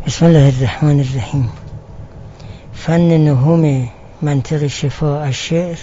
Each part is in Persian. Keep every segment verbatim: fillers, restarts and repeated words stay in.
بسم الله الرحمن الرحیم. فن نهم منطق شفا الشعر،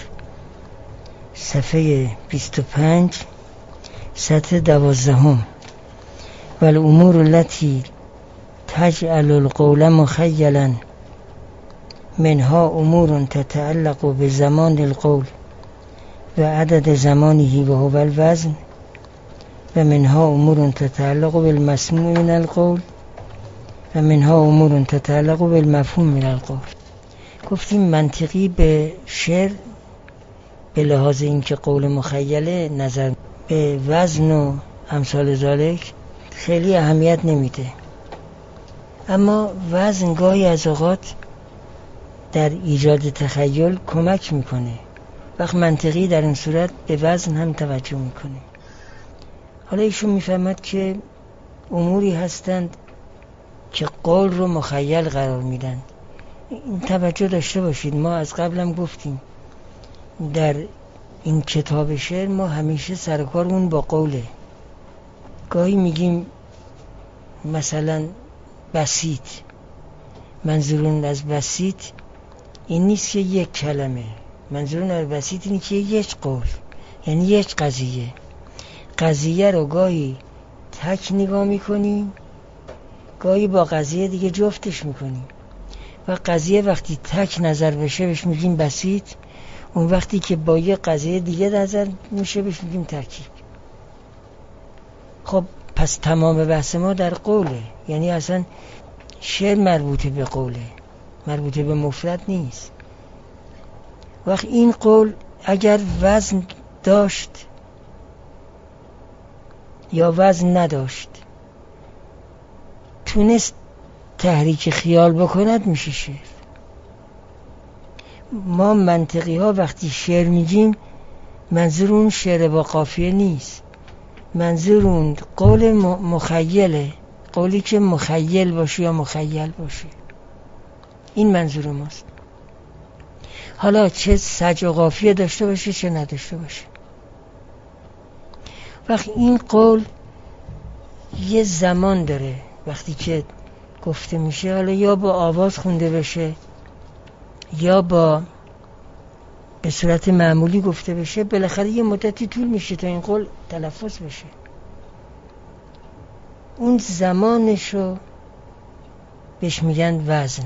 صفحه بیست و پنج، سطر دوازدهم. و الامور التي تجعل القول مخیلا منها امور تتعلق بزمان القول و عدد زمانه و هو الوزن، و منها امور تتعلق بالمسموع من القول و منها امور تتعلق بالمفهوم من القول. گفتیم منطقی به شعر به لحاظ اینکه قول مخیله نظر به وزن و امثال ذالک خیلی اهمیت نمیده، اما وزن گاهی از اوقات در ایجاد تخیل کمک میکنه. وقت منطقی در این صورت به وزن هم توجه میکنه. حالا ایشون میفهمد که اموری هستند که قول رو مخیل قرار میدن. این توجه داشته باشید، ما از قبلم گفتیم در این کتاب شعر ما همیشه سرکارمون با قوله. گاهی میگیم مثلا بسیط، منظورون از بسیط این نیست که یک کلمه، منظورون از بسیط اینه که یک قول، یعنی یک قضیه. قضیه رو گاهی تک نگاه میکنیم، گاهی با قضیه دیگه جفتش میکنیم. و قضیه وقتی تک نظر بشه بهش میگیم بسیط، اون وقتی که با یه قضیه دیگه نظر میشه بهش میگیم ترکیب. خب پس تمام بحث ما در قوله، یعنی اصلا شعر مربوطه به قوله، مربوطه به مفرد نیست. وقت این قول اگر وزن داشت یا وزن نداشت، تونست تحریک خیال بکند، میشه شعر. ما منطقی ها وقتی شعر میگیم منظور اون شعر با قافیه نیست، منظور اون قول مخیله، قولی که مخیل باشه یا مخیل باشه، این منظور ماست. حالا چه سج و قافیه داشته باشه چه نداشته باشه. وقتی این قول یه زمان داره، وقتی که گفته میشه، حالا یا با آواز خونده بشه یا با به صورت معمولی گفته بشه، بالاخره یه مدتی طول میشه تا این قول تلفظ بشه. اون زمانشو بهش میگن وزن.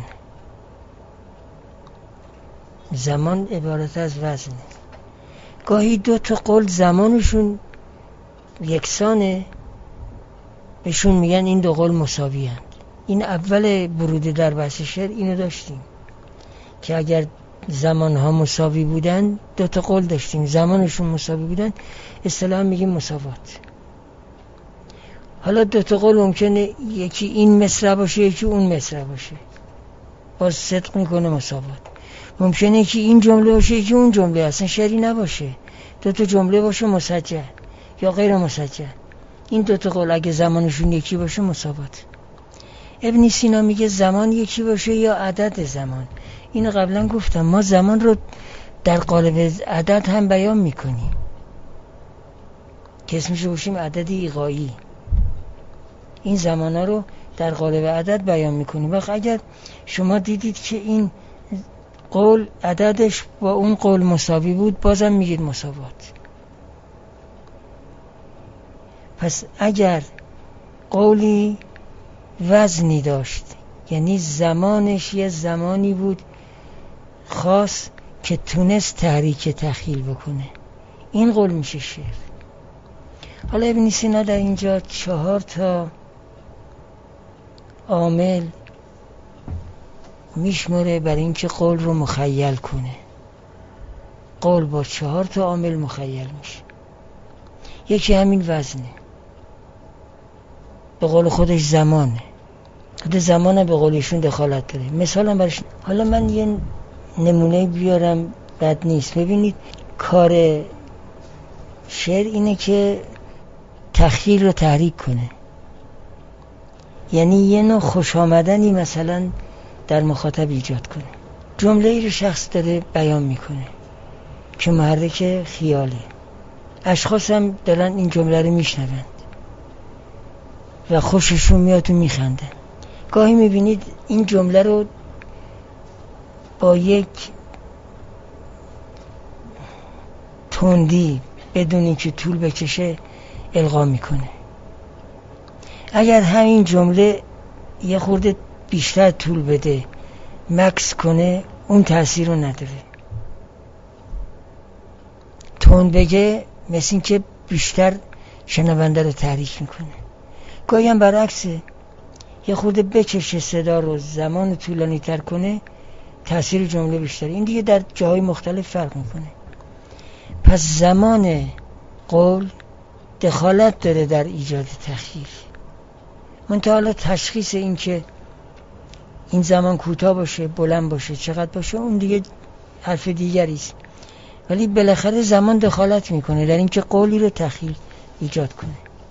زمان عبارت از وزنه. گاهی دو تا قول زمانشون یکسانه، بهشون میگن این دو قول مساوی هستند. این اول ورود در بحث شعر اینو داشتیم که اگر زمانها مساوی بودن، دو تا قول داشتیم زمانشون مساوی بودن، اصطلاحاً میگیم مساوات. حالا دو تا قول ممکنه یکی این مصرع باشه یکی اون مصرع باشه، باز صدق میکنه مساوات. ممکنه یکی این جمله باشه یکی اون جمله، اصلا شعری نباشه، دو تا جمله باشه مسجع یا غیر مسجع. این دو تا قول اگه زمانشون یکی باشه مساوات. ابن سینا میگه زمان یکی باشه یا عدد زمان. اینو قبلا گفتم، ما زمان رو در قالب عدد هم بیان میکنیم که اسمشو باشیم عدد ایقایی. این زمان ها رو در قالب عدد بیان میکنیم. وقت اگر شما دیدید که این قول عددش با اون قول مساوی بود، بازم میگید مساوات. پس اگر قولی وزنی داشت، یعنی زمانش یه زمانی بود خاص که تونست تحریک تخیل بکنه، این قول میشه شعر. حالا ابن سینا در اینجا چهار تا عامل میشمره برای اینکه قول رو مخیل کنه. قول با چهار تا عامل مخیل میشه. یکی همین وزنه، به قول خودش زمانه. خود زمانه به قولشون دخالت داره. مثلا برش حالا من یه نمونه بیارم، بد نیست. ببینید کار شعر اینه که تخیل رو تحریک کنه، یعنی یه نوع خوش آمدنی مثلا در مخاطب ایجاد کنه. جمله ای رو شخص داره بیان میکنه که محرک خیاله، اشخاص هم دارن این جمله رو میشنوند و خوششون میاد و میخندن. گاهی میبینید این جمله رو با یک تندی بدون اینکه طول بکشه القا میکنه. اگر همین جمله یه خورده بیشتر طول بده، مکس کنه، اون تأثیر رو نداره. تند بگه مثل این که بیشتر شنونده رو تحریک میکنه. گاهی هم برعکسه، یه خورده بکشه صدا رو، زمان طولانی تر کنه، تأثیر جمله بیشتر. این دیگه در جاهای مختلف فرق میکنه. پس زمان قول دخالت داره در ایجاد تخییر. منتها حالا تشخیص این که این زمان کوتاه باشه، بلند باشه، چقدر باشه، اون دیگه حرف دیگری است. ولی بالاخره زمان دخالت میکنه در این که قولی رو تخییر ایجاد کنه،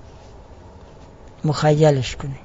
مخیلش کنه.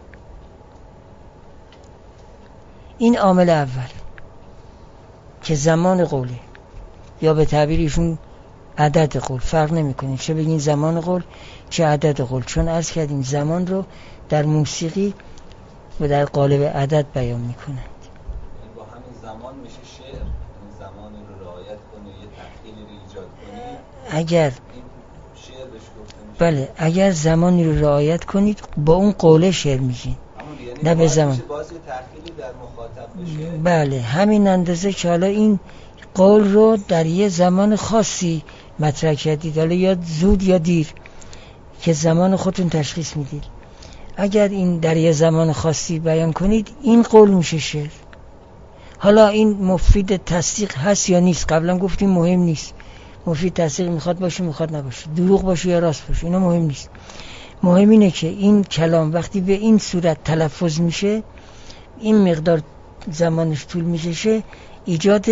این عامل اول که زمان قوله، یا به تعبیرشون عدد قول، فرق نمیکنه چه بگین زمان قول چه عدد قول، چون عرض کردیم زمان رو در موسیقی و در قالب عدد بیان میکنند. با همین زمان میشه شعر، این زمان رو رعایت کنه، یه تخیلی رو ایجاد کنه، اگر این شعر بهش گفته میشه. بله، اگر زمانی رو رعایت کنید با اون قوله شعر میشین، نه به زمان. باز یه تخیلی در مخاطب بشه. بله، همین اندازه که حالا این قول رو در یه زمان خاصی مطرح کردید، حالا یا زود یا دیر که زمان خودتون تشخیص میدید. اگر این در یه زمان خاصی بیان کنید، این قول میشه شعر. حالا این مفید تصدیق هست یا نیست، قبلا گفتیم مهم نیست. مفید تصدیق میخواد باشه میخواد نباشه، دروغ باشه یا راست باشه، اینا مهم نیست. مهم اینه که این کلام وقتی به این صورت تلفظ میشه، این مقدار زمانش طول میشه، ایجاد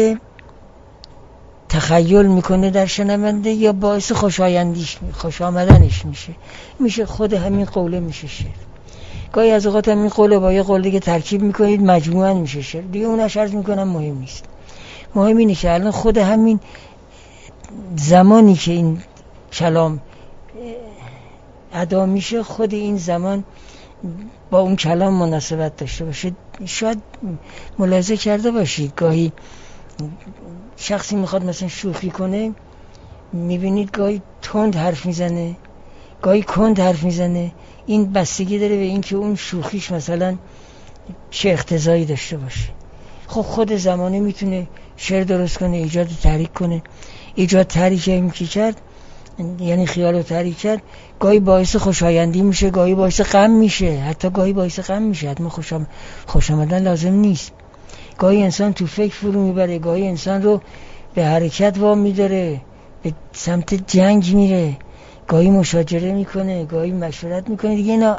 تخیل میکنه در شنونده یا باعث خوشایندیش خوش آمدنش میشه، میشه خود همین قوله میشه شعر. گاهی از اوقات همین قوله با یه قول دیگه ترکیب میکنید مجموعاً میشه شعر. دیگه اونش عرض میکنم مهم نیست. مهم اینه که الان خود همین زمانی که این کلام ادا میشه، خود این زمان با اون کلام مناسبت داشته باشه. شاید ملاحظه کرده باشید گاهی شخصی میخواد مثلا شوخی کنه، میبینید گاهی تند حرف میزنه، گاهی کند حرف میزنه. این بستگی داره به این که اون شوخیش مثلا چه اقتضایی داشته باشه. خب خود زمانه میتونه شعر درست کنه، ایجاد تحریک کنه. ایجاد تحریک این که کرد، یعنی خیال رو تحریک کرد، گاهی باعث خوشایندی میشه، گاهی باعث غم میشه، حتی گاهی باعث غم میشه. حتما خوش آم... خوش آمدن لازم نیست. گاهی انسان تو فکر فرو میبره، گاهی انسان رو به حرکت وام میداره، به سمت جنگ میره، گاهی مشاجره میکنه، گاهی مشورت میکنه. دیگه اینا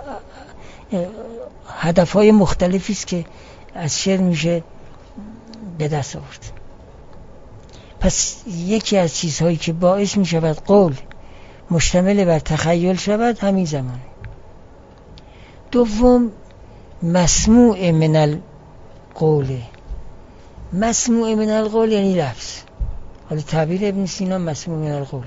هدفهای مختلفی است که از شعر میشه به دست آورد. پس یکی از چیزهایی که باعث میشود قول مشتمل بر تخیل شود همین زمانه. دوم، مسموع من القول. مسموع من القول یعنی لفظ. حالا تعبیر ابن سینا مسموع من القول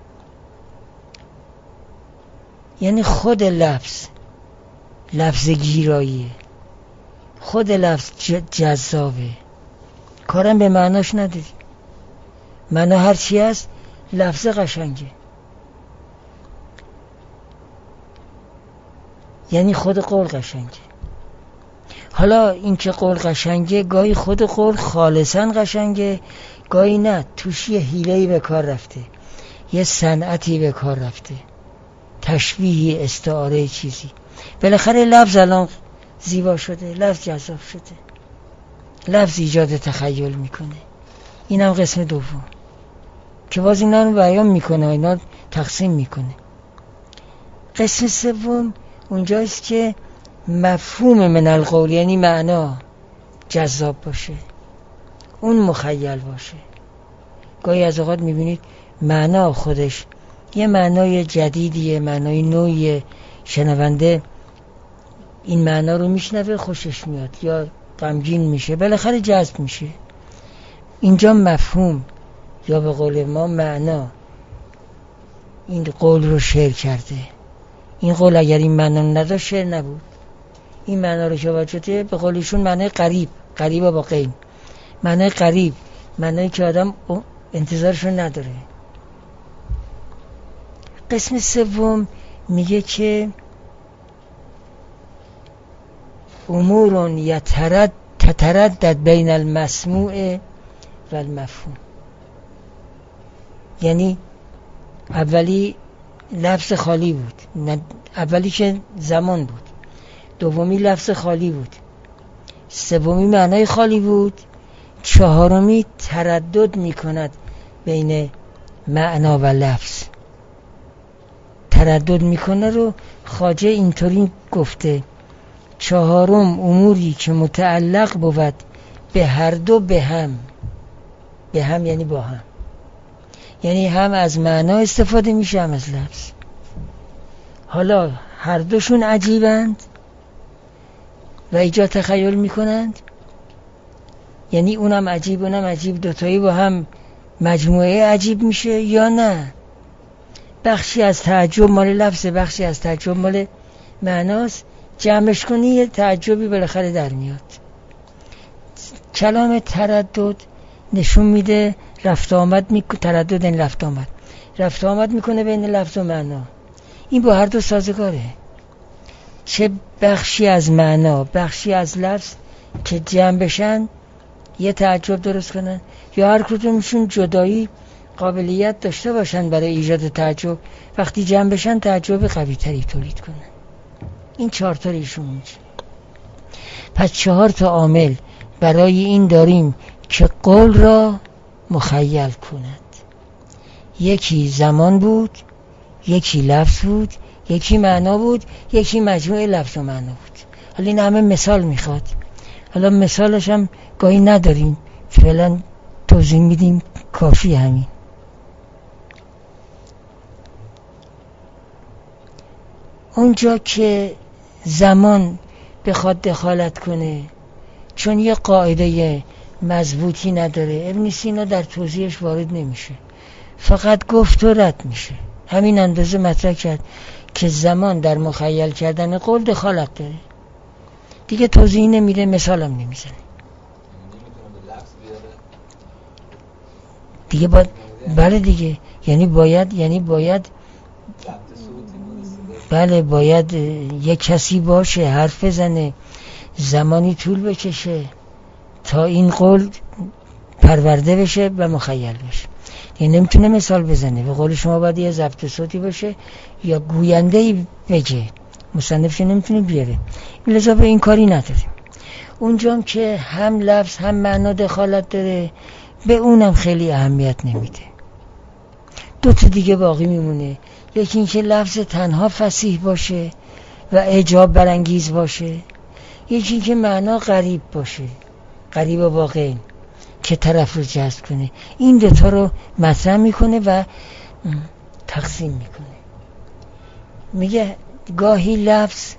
یعنی خود لفظ، لفظ گیراییه، خود لفظ جذابه، کارم به معناش نداری. معنا هر چی هست، لفظ قشنگه، یعنی خود قول قشنگه. حالا این که قول قشنگه، گاهی خود قول خالصا قشنگه، گاهی نه، توش یه حیله‌ای به کار رفته، یه صنعتی به کار رفته، تشبیهی، استعاره چیزی. بالاخره لفظ الان زیبا شده، لفظ جذاب شده، لفظ ایجاد تخیل میکنه. اینم قسم دوم که باز اینا رو بیان میکنه، اینا تقسیم میکنه. قسم سوم اونجاست که مفهوم من القول یعنی معنا جذاب باشه، اون مخیل باشه. گاهی از اوقات میبینید معنا خودش یه معنای جدیدیه، معنای نوعیه، شنونده این معنا رو میشنوه خوشش میاد یا غمگین میشه، بالاخره جذب میشه. اینجا مفهوم یا به قول ما معنا این قول رو شعر کرده. این قول اگر این معنا نداشت شعر نبود. این معنا رو که وجده به قول ایشون معنی قریب، قریب با غین، معنی قریب، معنی که آدم انتظارشون نداره. قسم سوم میگه که امور یترد تتردد بین المسموع و المفهوم. یعنی اولی لفظ خالی بود، اولی که زمان بود، دومی لفظ خالی بود، سومی معنای خالی بود، چهارمی تردد میکند بین معنا و لفظ. تردد میکنه رو خواجه اینطوری گفته: چهارم اموری که متعلق بود به هر دو به هم. به هم یعنی با هم، یعنی هم از معنا استفاده میشه هم از لفظ. حالا هر دوشون عجیبند و ایجاد تخیل میکنند، یعنی اونم عجیب اونم عجیب، دوتایی با هم مجموعه عجیب میشه، یا نه بخشی از تعجب مال لفظ، بخشی از تعجب مال معناست، جمعش کنی یه تعجبی بالاخره در میاد. کلام تردد نشون میده رفت آمد میکنه، تردد این رفت آمد رفت آمد میکنه بین لفظ و معنا. این با هر دو سازگاره، چه بخشی از معنا بخشی از لفظ که جمع بشن یه تعجب درست کنن، یا هر کدومشون جدایی قابلیت داشته باشن برای ایجاد تعجب، وقتی جمع بشن تعجب قوی تری تولید کنن. این چهار تا ایشون میشه. پس چهار تا عامل برای این داریم که قول را مخیل کند. یکی زمان بود، یکی لفظ بود، یکی معنا بود، یکی مجموعه لفظ و معنا بود. حالا این همه مثال میخواد، حالا مثالش هم گاهی نداریم، فعلا توضیح میدیم کافی همین. اونجا که زمان بخواد دخالت کنه، چون یه قاعده مضبوطی نداره، ابن سینا در توضیحش وارد نمیشه، فقط گفت و رد میشه. همین اندازه مطرح کرد که زمان در مخیل کردن قول دخالت داره، دیگه توضیح نمیده، مثالم نمیزنه دیگه. باید بله دیگه، یعنی باید یعنی باید بله باید یک کسی باشه حرف بزنه، زمانی طول بکشه تا این قول پرورده بشه و مخیل بشه. یعنی نمیتونه مثال بزنه، به قول شما باید یه ضبط صوتی باشه یا گوینده‌ای بگه، مصنفش نمیتونه بیاره، لذا به این کاری نداریم. اونجام که هم لفظ هم معنا دخالت داره، به اونم خیلی اهمیت نمیده. دو تا دیگه باقی میمونه، یکی این که لفظ تنها فصیح باشه و اعجاب برانگیز باشه، یکی این که معنا غریب باشه، غریب و واقعی که طرف رو جذب کنه. این دوتا رو مطرح میکنه و تقسیم میکنه. میگه گاهی لفظ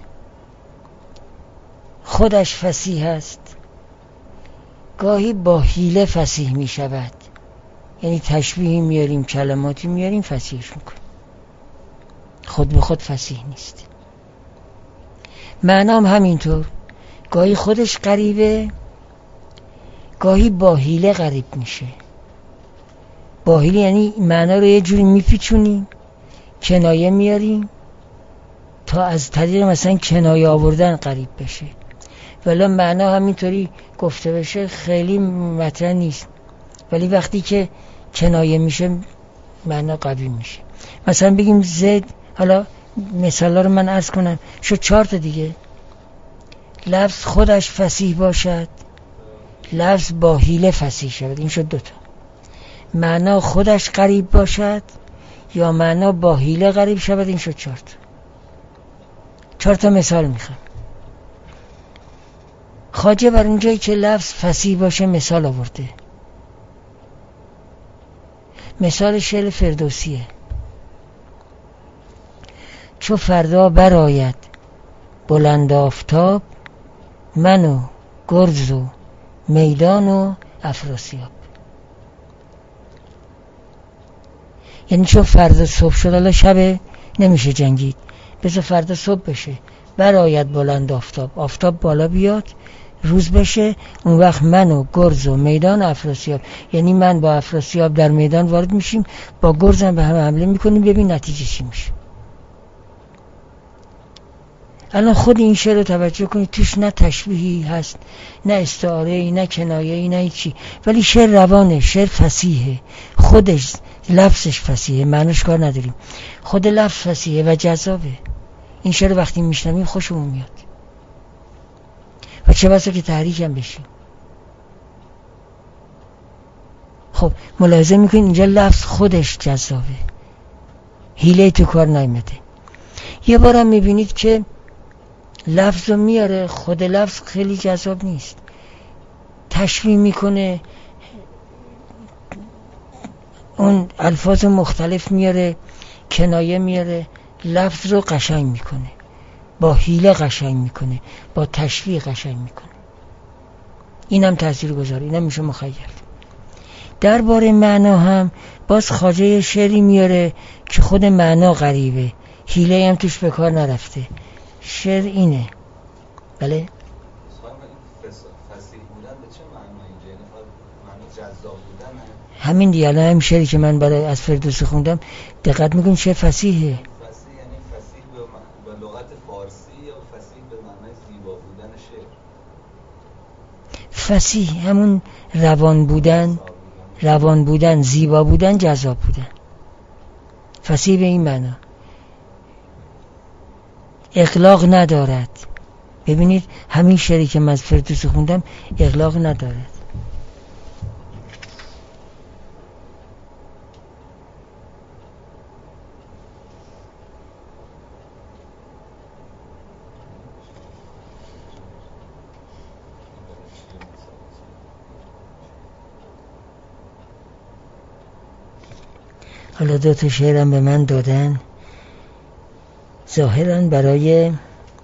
خودش فصیح است، گاهی با حیله فصیح میشود، یعنی تشبیهی میاریم، کلماتی میاریم، فصیحش میکنه، خود به خود فصیح نیست. معنام همینطور، گاهی خودش غریبه، گاهی با حیله غریب میشه. با حیله یعنی معنا رو یه جوری میپیچونیم، کنایه میاریم تا از طریق مثلا کنایه آوردن غریب بشه، ولی معنا همینطوری گفته بشه خیلی مطرح نیست، ولی وقتی که کنایه میشه معنا قوی میشه. مثلا بگیم زید، حالا مثالا رو من عرض کنم، شو چهار تا دیگه. لفظ خودش فصیح باشد، لفظ با حیله فصیح شود، این شد دوتا. معنا خودش غریب باشد یا معنا با حیله غریب شود، این شد چهار تا. چهار تا مثال میخوام. خواجه بر اونجایی که لفظ فصیح باشه مثال آورده. مثال شعر فردوسیه: چو فردا برآید بلند آفتاب، من و گرز و میدان و افراسیاب. یعنی چون فردا صبح شد، حالا شب نمیشه جنگید، بذار فردا صبح بشه، برآید بلند آفتاب، آفتاب بالا بیاد، روز بشه، اون وقت من و گرز و میدان افراسیاب، یعنی من با افراسیاب در میدان وارد میشیم، با گرزم به هم حمله میکنیم، ببین نتیجه چی میشه. الان خود این شعر رو توجه کنید، توش نه تشبیهی هست، نه استعاره‌ای، نه کنایه‌ای، نه هیچی، ولی شعر روانه، شعر فصیحه، خودش لفظش فصیحه، معنیش کار نداریم، خود لفظ فصیحه و جذابه. این شعر وقتی میشنویم خوشمون میاد و چه بسا که تحریک هم بشیم. خب ملاحظه میکنید اینجا لفظ خودش جذابه، حیله تو کار نیامده. یه بارم میبینید که لفظ رو میاره، خود لفظ خیلی جذاب نیست، تشبیه میکنه، اون الفاظ مختلف میاره، کنایه میاره، لفظ رو قشنگ میکنه، با حیله قشنگ میکنه، با تشبیه قشنگ میکنه. اینم تأثیر گذاره، اینم میشه مخیل. درباره معنا هم باز خواجه شعری میاره که خود معنا غریبه، حیله هم توش به کار نرفته. شعر اینه. بله فصیح بودن به چه معنی اینجا؟ معنی جذاب بودن همین دیگه. الان هم شعری که من برای از فردوسی خوندم دقت میکنم چه فصیحه. فصیح یعنی فصیح به لغت فارسی یا فصیح به معنی زیبا بودن شعر؟ فصیح همون روان بودن، روان بودن، زیبا بودن، جذاب بودن. فصیح به این معنا اغلاق ندارد. ببینید همین شعری که من از فردوسی خوندم اغلاق ندارد. حالا دو تا شعرم به من دادن، ظاهراً برای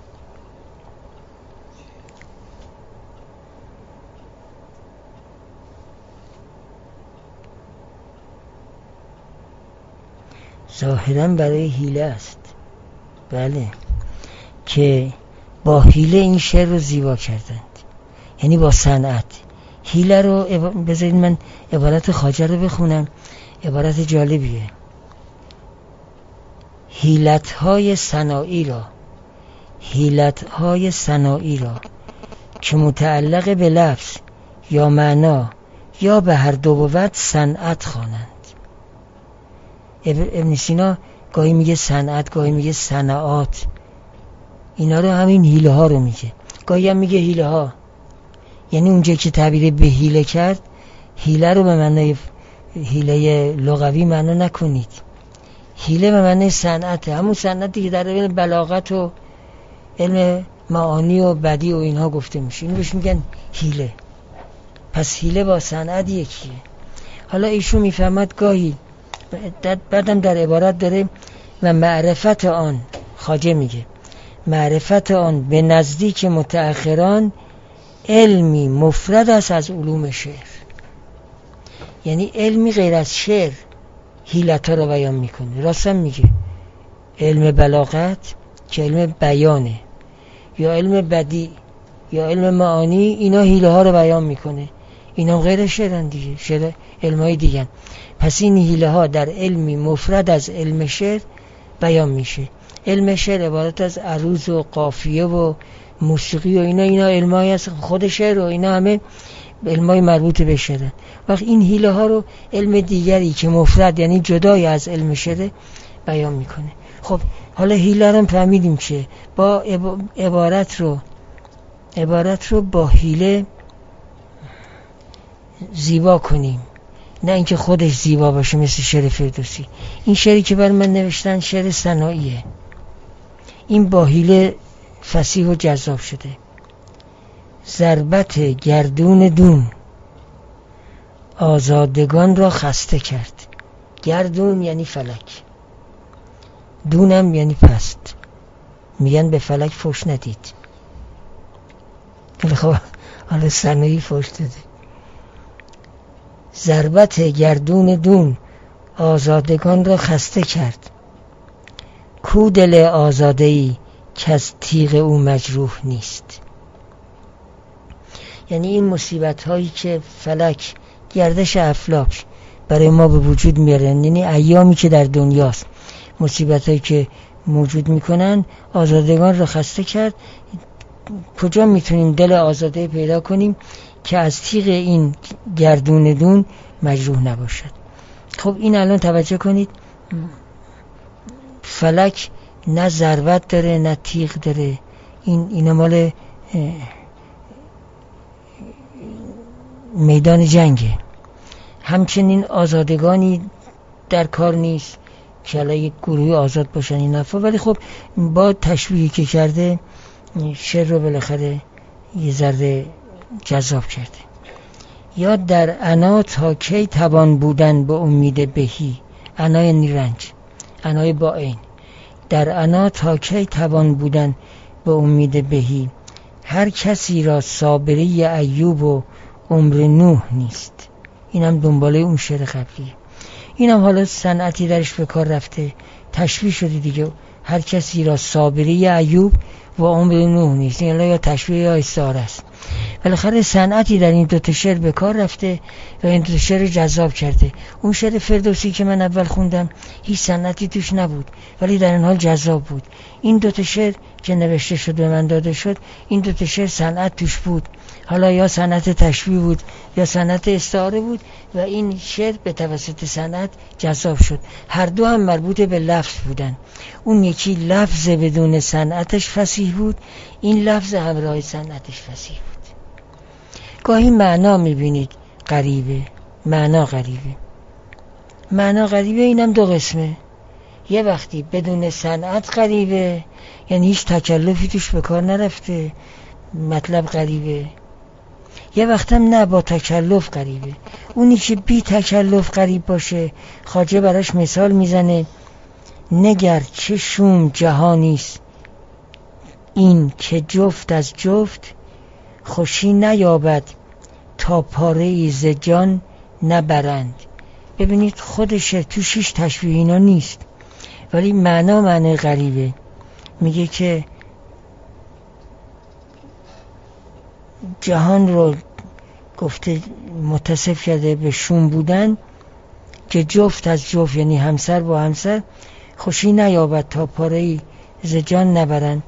ظاهراً برای حیله است. بله، که با حیله این شعر رو زیبا کردند، یعنی با صنعت. حیله رو بذارید من عبارت خواجه رو بخونم، عبارت جالبیه. حیلت‌های صناعی را، حیلت‌های صناعی را که متعلق به لفظ یا معنا یا به هر دو بود صنعت خوانند. ابن سینا گاهی میگه صنعت، گاهی میگه صنعات، اینا رو همین حیله ها رو میگه، گاهی هم میگه حیله ها، یعنی اونجا که تعبیر به حیله کرد، حیله رو به معنای حیله لغوی معنا نکنید، حیله به معنی صنعت، همون صنعتی که در علم بلاغت و علم معانی و بدیع و اینها گفته میشه، اینو بهش میگن حیله. پس حیله با صنعت یکیه. حالا ایشون میفهمد گاهی بعدم در عبارت داره و معرفت آن، خواجه میگه معرفت آن به نزدیک متأخران علمی مفرد است از علوم شعر، یعنی علمی غیر از شعر حیلت‌ها رو بیان میکنه. راستم میگه علم بلاغت که علم بیانه، یا علم بدیع یا علم معانی، اینا حیله ها رو بیان میکنه، اینا غیر شعرن دیگه، شعر علمای دیگه. پس این حیله ها در علمی مفرد از علم شعر بیان میشه. علم شعر عبارت از عروض و قافیه و موسیقی و اینا، اینا علمای از خود شعر و اینا همه علمای مربوط به شعرن. وقت این حیله ها رو علم دیگری که مفرد یعنی جدای از علم شعر بیان میکنه. خب حالا حیله رو فهمیدیم که با عبارت رو عبارت رو با حیله زیبا کنیم، نه اینکه خودش زیبا باشه مثل شعر فردوسی. این شعری که بر من نوشتن شعر صناعیه، این با حیله فصیح و جذاب شده. ضربت گردون دون آزادگان را خسته کرد. گردون یعنی فلک، دونم یعنی پست، میگن به فلک فوش ندید. خب حالا صناعی فوش داده. ضربت گردون دون آزادگان را خسته کرد. کو دل آزاده‌ای که از تیغ او مجروح نیست. یعنی این مصیبت هایی که فلک، گردش افلاک برای ما به وجود میاره، یعنی ایامی که در دنیاست، مصیبت هایی که موجود میکنن، آزادگان را خسته کرد. کجا میتونیم دل آزاده پیدا کنیم که از تیغ این گردون دون مجروح نباشد؟ خب این الان توجه کنید، فلک نه ذروت داره نه تیغ داره، این اینا مال میدان جنگه. همچنین آزادگانی در کار نیست که الان یک گروه آزاد باشن این نفا، ولی خب با تشبیهی که کرده شعر رو بالاخره یه ذره جذاب کرده. یا در عنا تا کی توان بودن به امید بهی، عنا یعنی رنج، عنای با عین. در عنا تا کی توان بودن به امید بهی، هر کسی را صابری ایوب و عمر نوح نیست. اینم دنباله اون شعر قبلیه. اینم حالا صنعتی درش به کار رفته، تشبیه شده دیگه. هر کسی را صابری ایوب و عمر نوح نیست، این یا تشبیه یا استعاره است. بالاخره صنعتی در این دو تا شعر به کار رفته و این دو تا شعر جذاب کرده. اون شعر فردوسی که من اول خوندم هیچ صنعتی توش نبود ولی در این حال جذاب بود. این دو تا شعر که نوشته شد به من داده شد، این دو تا شعر صنعت توش بود، حالا یا صنعت تشبیه بود یا صنعت استعاره بود و این شعر به توسط صنعت جذاب شد. هر دو هم مربوط به لفظ بودن. اون یکی لفظ بدون صنعتش فصیح بود، این لفظ همراه صنعتش فصیح بود. گاهی معنا میبینید غریبه، معنا غریبه، معنا غریبه اینم دو قسمه. یه وقتی بدون صنعت غریبه، یعنی هیچ تکلفی توش به کار نرفته، مطلب غریبه. یه وقتم نه، با تکلف غریبه. اونی که بی تکلف غریب باشه، خواجه براش مثال میزنه: نگر چه شوم جهانیست این، که جفت از جفت خوشی نیابد تا پاره ای ز جان نبرند. ببینید خودش توش هیچ تشبیه اینا نیست ولی معنا معنی غریبه. میگه که جهان رو گفته متصف کرده به شوم بودن، که جفت از جفت یعنی همسر با همسر خوشی نیابد تا پاره ای ز جان نبرند.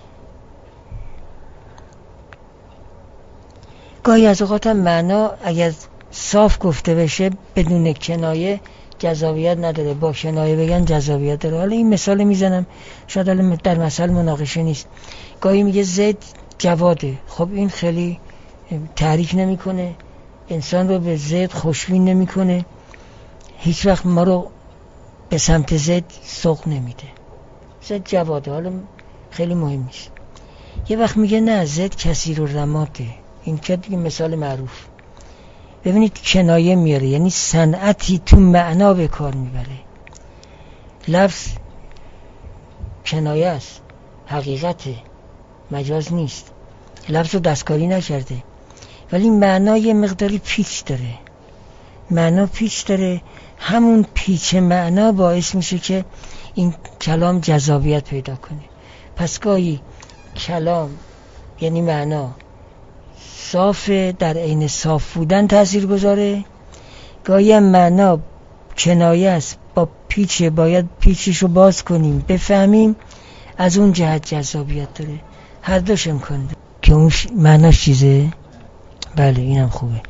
گاهی از اوقات هم معنا اگر صاف گفته بشه بدون کنایه جذابیت نداره، با کنایه بگن جذابیت داره. حالا این مثال میزنم، شاید حالا در مثال مناقشه نیست. گاهی میگه زید جواده، خب این خیلی تعریف نمیکنه، انسان رو به زید خوشبین نمیکنه، هیچ وقت ما رو به سمت زید سوق نمیده. زید جواده، حالا خیلی مهم نیست. یه وقت میگه نه، زید کثیر الرماده، این که دیگه مثال معروف. ببینید کنایه میاره، یعنی صنعتی تو معنا به کار میبره. لفظ کنایه است، حقیقته، مجاز نیست. لفظ رو دستکاری نکرده ولی معنا یه مقداری پیچ داره. معنا پیچ داره، همون پیچ معنا باعث میشه که این کلام جذابیت پیدا کنه. پس گاهی کلام یعنی معنا صافه، در عین صاف بودن تأثیر گذاره. گاهی هم معنا کنایه است، با پیچ، باید پیچش رو باز کنیم بفهمیم، از اون جهت جذابیت داره. هر دوش امکان داره که اون معناش چیزه. بله اینم خوبه.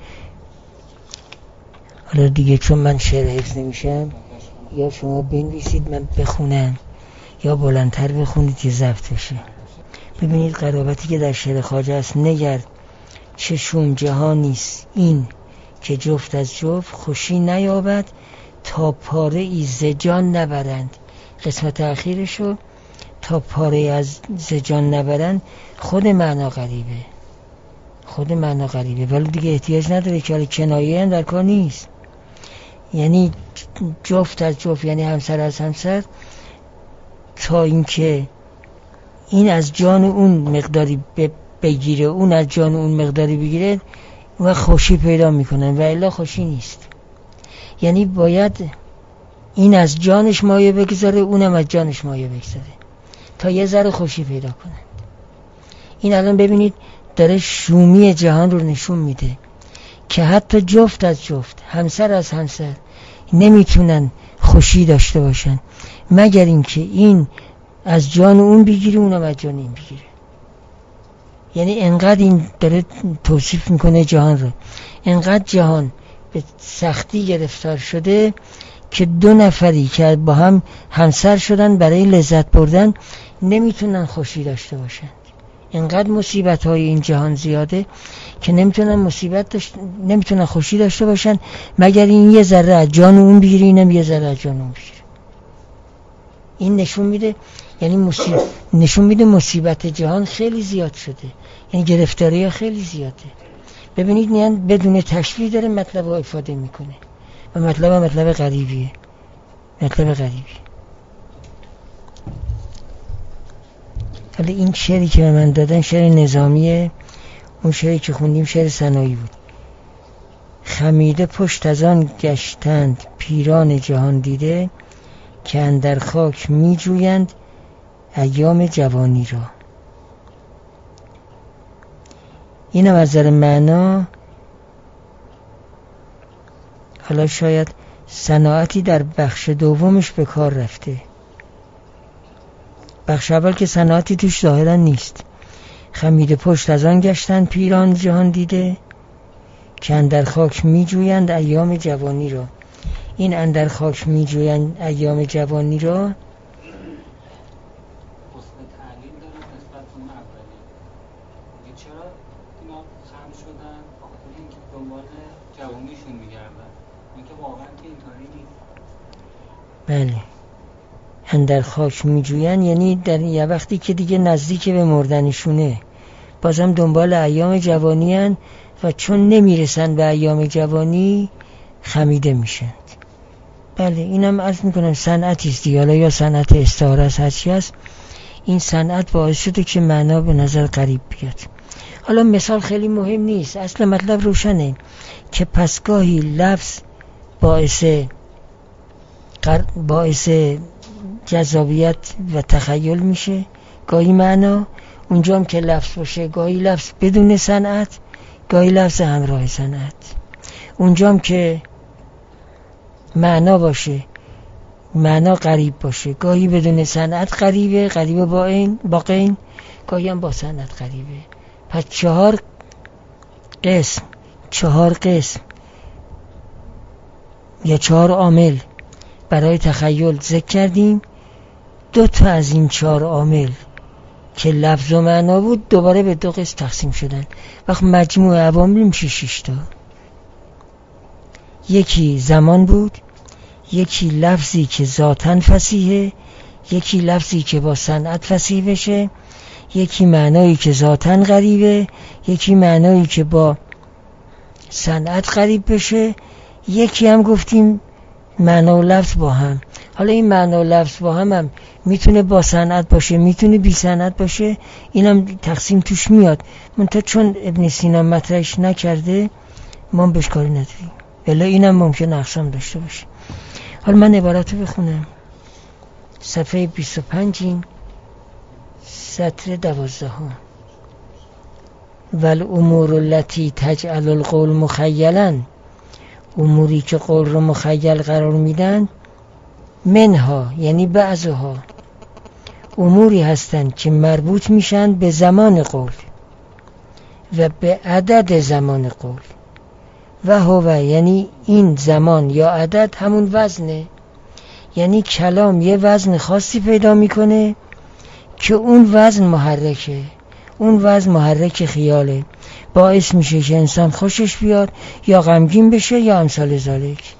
حالا دیگه چون من شعر حفظ نمیشم، یا شما بنویسید من بخونم یا بلندتر بخونید که ضبط بشه. ببینید قرابتی که در شعر خواجه است: نگر چه شوم جهانیست این، که جفت از جفت خوشی نیابد تا پاره ای ز جان نبرند. قسمت اخیرشو تا پاره از ز جان نبرند خود معنا غریبه، خود معنا غریبه ولی دیگه احتیاج نداره که کنایه هم در کار نیست. یعنی جفت از جفت یعنی همسر از همسر، تا اینکه این از جان اون مقداری بگیره، اون از جان اون مقداری بگیره و خوشی پیدا میکنن و الا خوشی نیست. یعنی باید این از جانش مایه بگذاره، اونم از جانش مایه بگذاره. تا یه ذره خوشی پیدا کنند. این الان ببینید داره شومی جهان رو نشون میده که حتی جفت از جفت، همسر از همسر نمیتونن خوشی داشته باشن مگر اینکه این از جان اون بگیره اونم از جان این بگیره. یعنی انقدر این داره توصیف میکنه جهان رو، انقدر جهان به سختی گرفتار شده که دو نفری که با هم همسر شدن برای لذت بردن نمیتونن خوشی داشته باشن. انقدر مصیبت های این جهان زیاده که نمیتونن مصیبت داشت... نمیتونن خوشی داشته باشن مگر این یه ذره از جان اون بگیره اینم یه ذره از جان اون بگیره. این نشون میده، یعنی مصیب... نشون میده مصیبت جهان خیلی زیاد شده، یعنی گرفتاری ها خیلی زیاده. ببینید نیان بدون تشبیه داره مطلب رو افاده میکنه و مطلب مطلب غریبیه، مطلب غریبی. حالا این شعری که به من دادن شعر نظامیه، اون شعری که خوندیم شعر ثنایی بود. خمیده پشت از آن گشتند پیران جهان دیده، که اندر خاک می جویند ایام جوانی را. اینم از نظر معنا حالا شاید صناعتی در بخش دومش به کار رفته. بخش اول که صناعتی توش ظاهرا نیست. خمیده پشت از آن گشتند پیران جهان دیده، که اندر خاک می جویند ایام جوانی را. این اندر خاک می جویند ایام جوانی را بله اندر خاک می جویند، یعنی در یه وقتی که دیگه نزدیک به مردنشونه بازم دنبال ایام جوانی هن و چون نمیرسن به ایام جوانی خمیده میشن. بله اینم عرض میکنم صنعتی است دیگه، حالا یا صنعت استعاره است هرچی هست، این صنعت باعث شده که معنا به نظر غریب بیاد. حالا مثال خیلی مهم نیست، اصل مطلب روشنه که پس گاهی لفظ باعث باعث جذابیت و تخیل میشه، گاهی معنا اونجا هم که لفظ باشه، گاهی لفظ بدون صنعت، گاهی لفظ همراه صنعت. اونجا هم که معنا باشه، معنا غریب باشه، گاهی بدون صنعت غریبه، غریبه با این با قین، گاهی هم با صنعت غریبه. پس چهار قسم چهار قسم یا چهار عامل برای تخیل ذکر کردیم. دو تا از این چهار عامل که لفظ و معنا بود دوباره به دو قسم تقسیم شدن، وقت مجموع عوامل میشه شش تا. یکی زمان بود، یکی لفظی که ذاتاً فصیحه، یکی لفظی که با صنعت فصیح بشه، یکی معنایی که ذاتاً غریبه، یکی معنایی که با صنعت غریب بشه، یکی هم گفتیم معنا و لفظ با هم. حالا این معنا و لفظ با هم هم میتونه با صنعت باشه، میتونه بی صنعت باشه، اینم تقسیم توش میاد. منتها چون ابن سینا مطرحش نکرده ما بهش کاری نداریم، ولی اینم ممکن اقسام داشته باشه. حالا من عبارت رو بخونم. صفحه بیست و پنج این سطر دوازدهم. والامور التي تجعل القول مخیلا، اموری که قول رو مخیل قرار میدن، منها یعنی بعضها اموری هستند که مربوط میشن به زمان قول و به عدد زمان قول. و هو یعنی این زمان یا عدد همون وزنه، یعنی کلام یه وزن خاصی پیدا میکنه که اون وزن محرکه، اون وزن محرک خیاله، باعث میشه که انسان خوشش بیاد یا غمگین بشه یا امثال ذالک.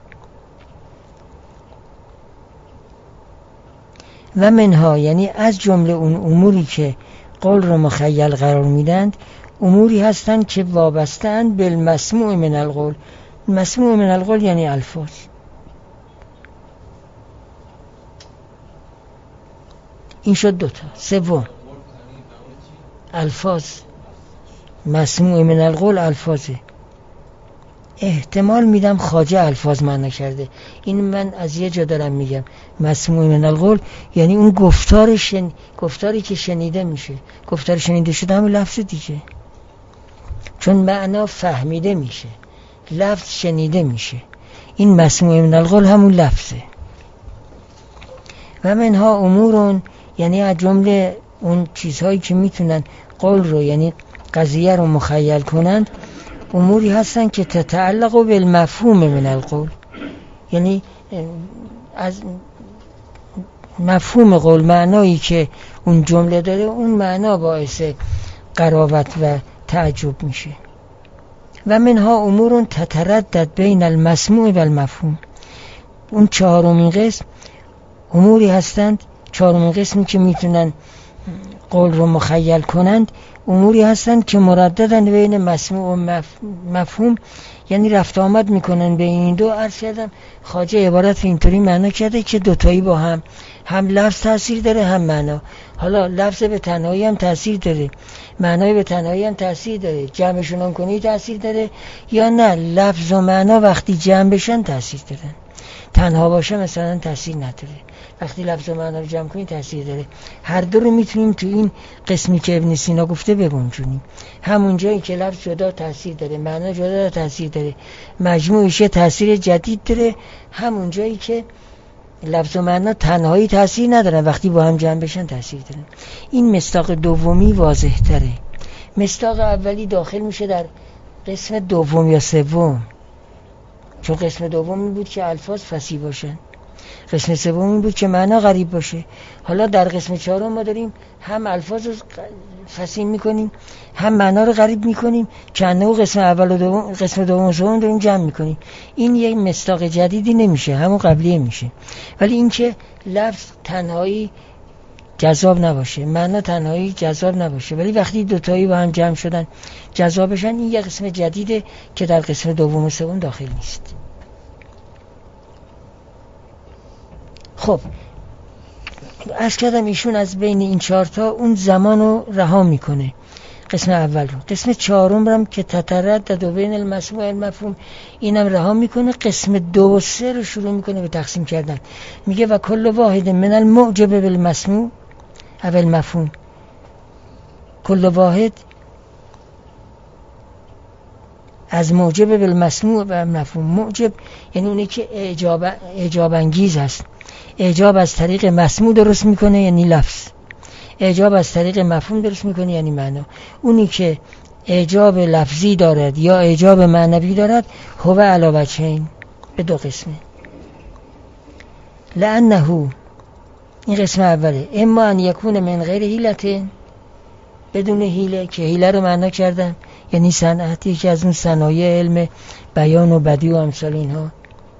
و منها یعنی از جمله اون اموری که قول رو مخیل قرار میدند، اموری هستند که وابسته‌اند به المسموع من القول. مسموع من القول یعنی الفاظ. این شد دوتا. سوم الفاظ، مسموع من القول الفاظه. احتمال میدم خواجه الفاظ معنا کرده. این من از یه جا دارم میگم. مسموع من القول یعنی اون گفتار شن... گفتاری که شنیده میشه. گفتار شنیده شده همون لفظ دیگه، چون معنا فهمیده میشه، لفظ شنیده میشه. این مسموع من القول همون لفظه. و منها امورون یعنی از جمله اون چیزهایی که میتونن قول رو یعنی قضیه رو مخیل کنند، اموری هستن که تتعلق بالمفهوم من القول، یعنی از مفهوم قول، معنایی که اون جمله داره، اون معنا باعث قرابت و تعجب میشه. و منها امور تتردد بین المسموع و المفهوم. اون چهارمین قسم اموری هستند، چهارمین قسمی که میتونن قول رو مخیل کنند، اموری هستند که مرددن بین مسموع و مفهوم، یعنی رفت آمد میکنن بین این دو. عرض کردم خواجه عبارت اینطوری معنا کرده که دوتایی با هم، هم لفظ تاثیر داره هم معنا. حالا لفظ به تنهایی هم تاثیر داره، معنای به تنهایی هم تاثیر داره، جمعشون هم کنی تاثیر داره، یا نه لفظ و معنا وقتی جمع بشن تاثیر دارن، تنها باشه مثلا تاثیر نداره، وقتی لفظ و معنا رو جمع کنی تاثیر داره. هر دو رو میتونیم تو این قسمی که ابن سینا گفته بگنجونیم. همون جایی که لفظ جدا تاثیر داره، معنا جدا تاثیر داره، مجموعش تاثیر جدید داره، همون جایی که لفظ و معنا تنهایی تاثیر ندارن، وقتی با هم جمع بشن تاثیر دارن. این مصداق دومی واضح تره. مصداق اولی داخل میشه در قسم دوم یا سوم، چون قسم دوم این بود که الفاظ فصیح باشن، قسم سوم این بود که معنا غریب باشه. حالا در قسم چهارم ما داریم هم الفاظ رو فصیح میکنیم هم معنا رو غریب میکنیم، چند قسم اول و دوم، قسم دوم و سوم داریم جمع میکنیم. این یک مصداق جدیدی نمیشه، همون قبلیه میشه. ولی این که لفظ تنهایی جذاب نباشه، معنا تنهایی جذاب نباشه، ولی وقتی دوتایی با هم جمع شدن جذاب بشن، این یک قسم جدیده که در قسم دوم و سوم داخل نیست. خب عرض کردم ایشون از بین این چهارتا اون زمان رو رها میکنه، قسم اول رو. قسم چهارم هم که تتردد بین المسموع و المفهوم، اینم رها میکنه. قسم دو و سه رو شروع میکنه به تقسیم کردن. میگه و کل واحد من المعجب بالمسموع او المفهوم. کل واحد از معجب بالمسموع و مفهوم. معجب یعنی اونی که اعجاب اعجاب انگیز است. اعجاب از طریق مسموع درست میکنه یعنی لفظ، اعجاب از طریق مفهوم درست میکنه یعنی معنا. اونی که اعجاب لفظی دارد یا اعجاب معنوی دارد، هو علی وجهین، به دو قسمه. لانه، این قسم اوله، اما ان یکون من غیر حیلت، بدون حیله، که حیله رو معنا کردم یعنی صنعتی که از اون صنایع علم بیان و بدیع و امثال اینها.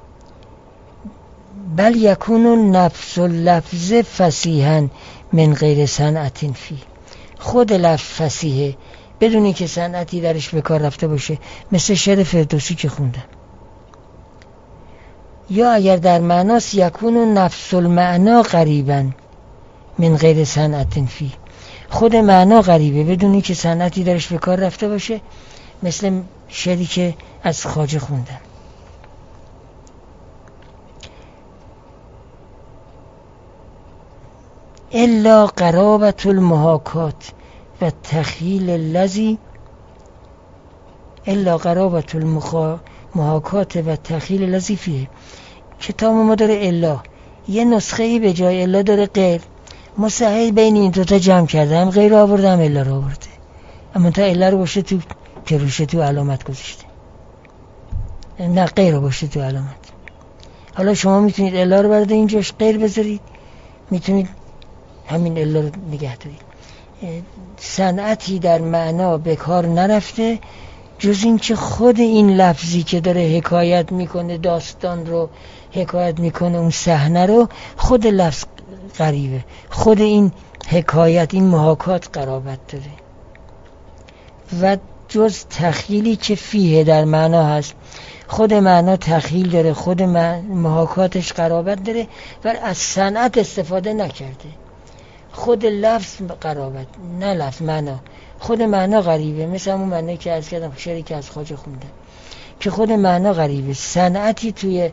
بل یکون نفس اللفظ فصیحا من غیر صنعت فی، خود لفظ فصیحه بدون اینکه صنعتی درش به کار رفته باشه، مثل شعر فردوسی که خوندم. یا اگر در معناست یکون نفس المعنا قریبا من غیر صنعت فی، خود معنا غریبه بدون اینکه صنعتی درش به کار رفته باشه، مثل شعری که از خواجه خوندم. الا قرابت المحاکات و تخیل الذی، الا قرابت المحاکات و تخیل الذی فیه. کتاب ما داره الا، یه نسخه ای به جای الا داره غیر. مصحح بین این دوتا جمع کرده، هم غیر آورده هم الا رو آورده، اما تا الا رو باشه تو کروشه تو علامت گذاشته، نه غیر رو باشه تو علامت. حالا شما میتونید الا رو برده اینجاش غیر بذارید، میتونید همین الا رو نگه دارید. صنعتی در معنا به کار نرفته جز این که خود این لفظی که داره حکایت میکنه، داستان رو حکایت میکنه، اون صحنه رو، خود لفظ غریبه، خود این حکایت، این محاکات قرابت داره. و جز تخیلی که فیه در معنا هست، خود معنا تخیل داره، خود محاکاتش قرابت داره و از صنعت استفاده نکرده. خود لفظ قرابت، نه لفظ، معنا، خود معنا غریبه. مثل همون معنی که از کردم شعری که از خواجه خوندم که خود معنا غریبه. صنعتی توی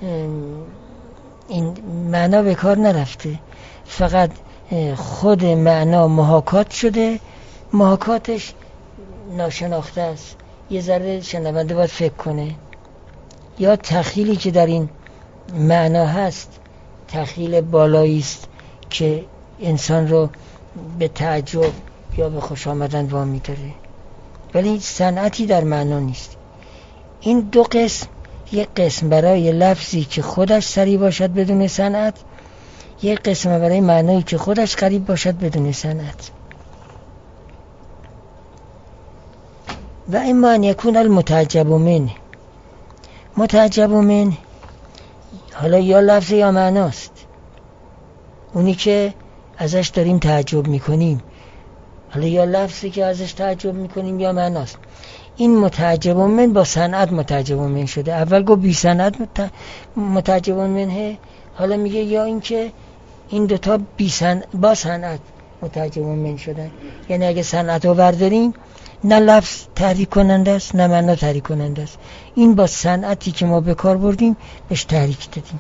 این معنا به کار نرفته، فقط خود معنا محاکات شده، محاکاتش ناشناخته است. یه ذره شنونده باید فکر کنه. یا تخیلی که در این معنا هست تخیل بالایی است که انسان رو به تعجب یا به خوش آمدن وامی داره، ولی صنعتی در معنا نیست. این دو قسم، یک قسم برای لفظی که خودش سری باشد بدون صنعت، یک قسم برای معنایی که خودش قریب باشد بدون صنعت. و اما ان یکون المتعجب منه، متعجب منه حالا یا لفظ یا معناست، اونی که ازش داریم تعجب میکنیم، حالا یا لفظی که ازش تعجب میکنیم یا معناست. این متعجب من با صنعت متعجب من شده. اول گفت بی صنعت متعجب منه، حالا میگه یا این که این دوتا بی صنعت با صنعت متعجب من شدن. یعنی اگه صنعت رو برداریم نه لفظ تحریک کننده است نه معنا تحریک کننده است، این با صنعتی که ما به کار بردیم بهش تحریک دادیم.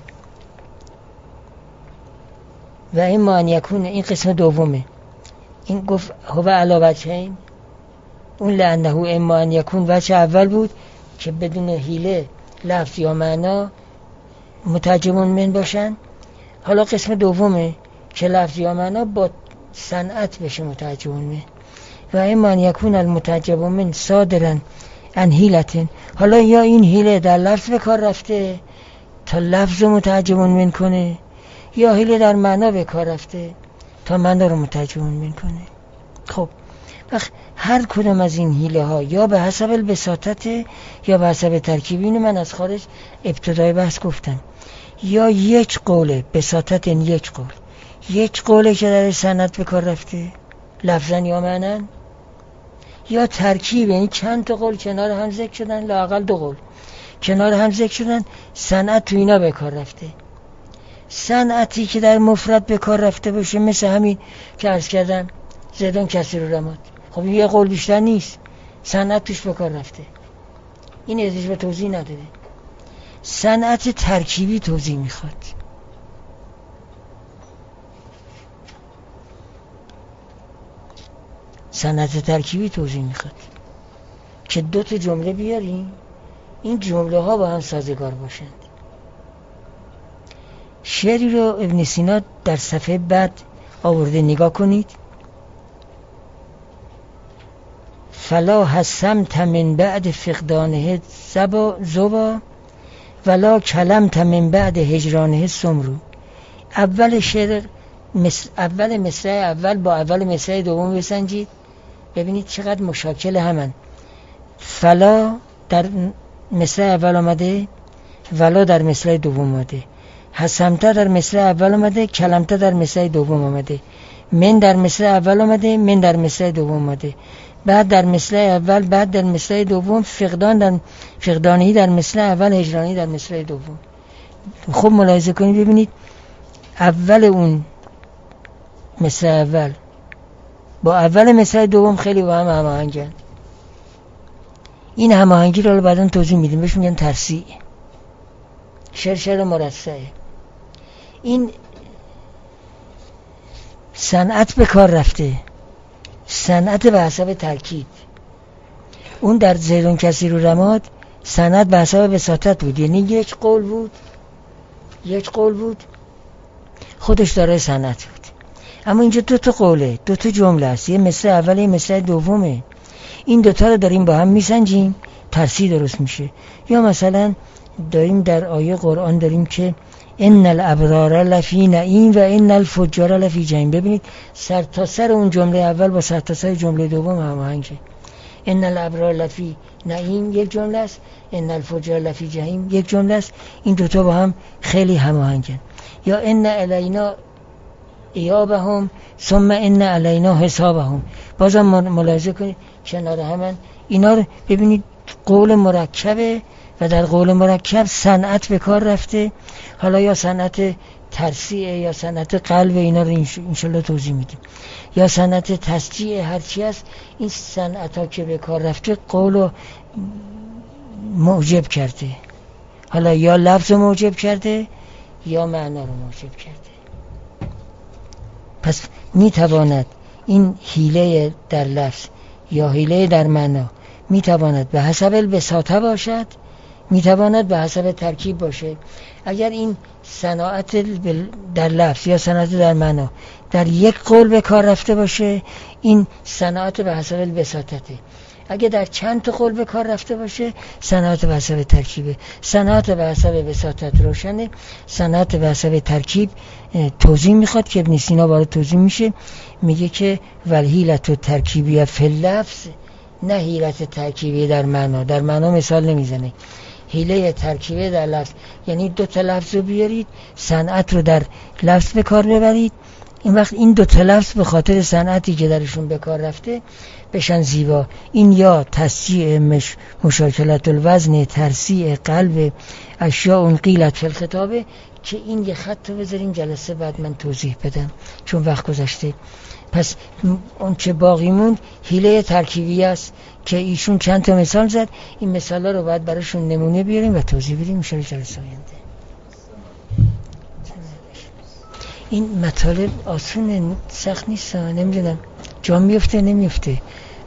و این معنی یکون، این قسم دومه. این گفت هو علی وجهین، اون لعنه اما ان یکون وجه اول بود که بدون حیله لفظ یا معنا متعجب من باشن. حالا قسم دومه که لفظ یا معنا با صنعت بشه متعجب من. و اما ان یکون المتعجب من صادرا عن حیلتن، حالا یا این حیله در لفظ به کار رفته تا لفظ متعجب من کنه، یا حیله در معنا به کار رفته تا معنا رو متعجب من کنه. خب وقت هر کدوم از این حیله ها یا به حسب البساطت یا به حسب ترکیبی، اینو من از خارج ابتدای بحث گفتم، یا یک قوله بساطت، این یک قول، یک قوله که در سند به کار رفته لفظا یا معنی، یا ترکیب، یعنی چند تا قول کنار هم ذکر شدن، لااقل دو قول کنار هم ذکر شدن، صنعت تو اینا به کار رفته. صنعتی که در مفرد به کار رفته باشه مثل همین که عرض کردم زیدون کثیر الرماد، خب یه قول بیشتر نیست، صنعت توش به کار رفته، این ازش به توضیح نداره. صنعت ترکیبی توضیح میخواد. صنعت ترکیبی توضیح میخواد که دو تا جمله بیاریم این جمله ها با هم سازگار باشند. شعری رو ابن سینا در صفحه بعد آورده، نگاه کنید. فلا حسمت من بعد فقدانه زبا زبا ولا کلمت من بعد هجرانه سمرو. اول شعر مصر اول مصرع اول با اول مصرع دوم بسنجید، ببینید چقدر مشاکل همن. فلا در مصرع اول آمده، ولا در مصرع دوم آمده، حسمته در مصرع اول آمده، کلمته در مصرع دوم آمده، من در مصرع اول آمده، من در مصرع دوم آمده، بعد در مصرع اول، بعد در مصرع دوم، فقدان در فقدانی در مصرع اول، هجرانی در مصرع دوم. خوب ملاحظه کنید ببینید اول اون مصرع اول با اول مصرع دوم خیلی با هم هماهنگن. این هماهنگی رو بعداً توضیح میدیم، بهش میگن ترصیع. شعر شعر مرصعه. این صنعت به کار رفته، صنعت به حسب ترکیب. اون در زیدون کثیر الرماد صنعت به حسب وساطت بود، یعنی یک قول بود، یک قول بود خودش داره صنعت بود. اما اینجا دو تا قوله، دو تا جمله است، یه مصرع اوله یه مصرع دومه. این دوتا رو داریم با هم میسنجیم، ترصیع درست میشه. یا مثلا داریم در آیه قرآن داریم که ان الابرار لفی نعیم و ان الفجار لفی جحیم. ببینید سر تا سر اون جمله اول با سر تا سر جمله دوم هماهنگه. ان الابرار لفی نعیم یک جمله است، ان الفجار لفی جحیم یک جمله است. این دوتا با هم خیلی هماهنگن. یا ان الینا ایابهم ثم ان علینا حسابهم، بازم ملاحظه کنید کنار همن. اینا رو ببینید قول مرکبه و در قول مرکب صنعت به کار رفته. حالا یا صنعت ترصیع یا صنعت قلب، اینا رو انشالله توضیح میدیم، یا صنعت تسجیع، هرچی هست این صنعت ها که به کار رفته قول و معجب کرده، حالا یا لفظ رو معجب کرده یا معنا رو معجب کرده. پس میتواند این حیله در لفظ یا حیله در معنا میتواند به حسب البساطه باشد، میتواند به حسب ترکیب باشه. اگر این صناعت در لفظ یا صناعت در معنا در یک قول به کار رفته باشه، این صناعت به حسب البساطته. اگه در چند تا قول به کار رفته باشه، صناعت به حسب ترکیبه. صناعت به حسب بساطت روشنه، صناعت به حسب ترکیب توضیح میخواد که ابن سینا وارد توضیح میشه، میگه که والحیلت و ترکیبیه فی اللفظ، نه حیلت ترکیبی در معنا. در معنا مثال نمیزنه، حیله ترکیبی در لفظ یعنی دو تا لفظ رو بیارید، صنعت رو در لفظ به کار ببرید، این وقت این دو تا لفظ به خاطر صنعتی که درشون به کار رفته بشن زیبا. این یا تسجیع مش مشاکلت الوزن، ترسیع قلب اشیاء قیلت فی الخطابه، که این یه خط رو بذاریم جلسه بعد من توضیح بدم چون وقت گذشته. پس اون چه باقی موند حیله ترکیبی است که ایشون چند تا مثال زد، این مثالا رو باید براشون نمونه بیاریم و توضیح بدیم میشه جلسه آینده. این مطالب آسون سخت نیست، نمیدونم جا میفته نمیفته.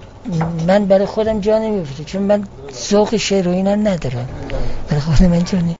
من برای خودم جا نمیفته چون من ذوق شعر و اینا ندارم، برای خودم من جا نمیفته.